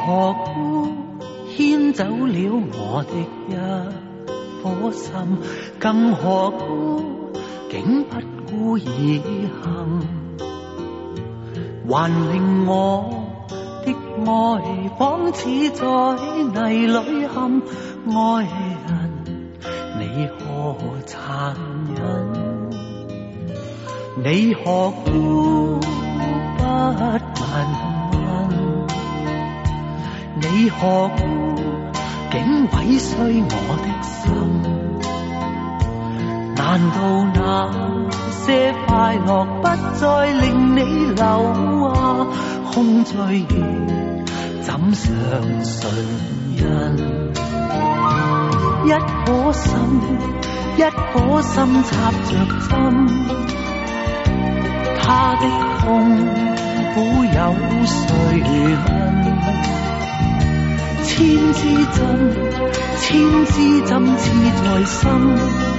何故牽走了我的一顆心，更何故竟不顧而行，還令我的愛仿似在泥裏陷。愛人，你何殘忍？你何故不問？你何故竟毀碎我的心？難道那些快樂不再令你留下空醉月？怎相信人？一顆心，一顆心插着針，他的痛苦有誰問？千支針，千支針刺在心，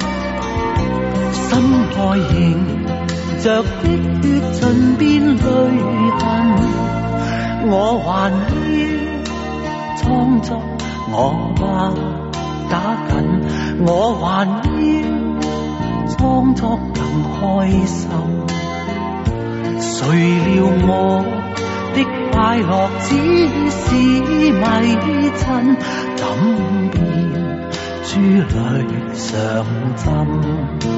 心內凝着的血盡變淚痕。我還要裝作我不打緊，我還要裝作更開心。誰料我的快樂只是迷陣，怎變珠淚上針？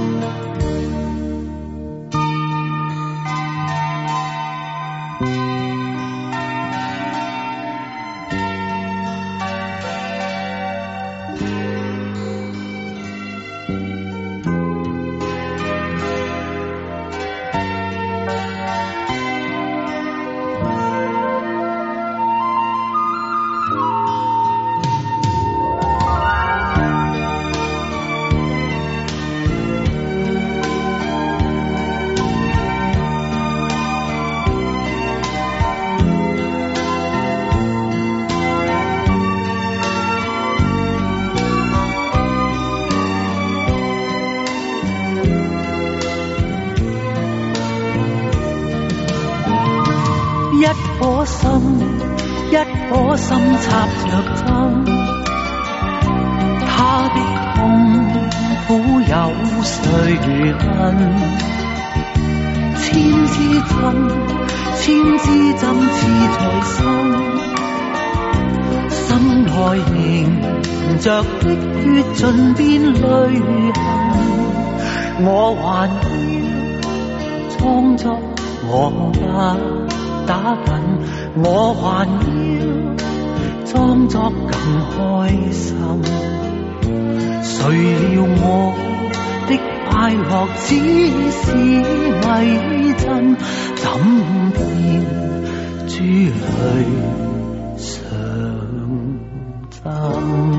一顆心插着針，他的痛苦有誰問？千支針，千支針刺在心，心內凝着的血盡變淚痕。我還要裝作我不打緊，我還要裝作更開心。誰料我的快樂只是迷陣，怎變珠淚上針？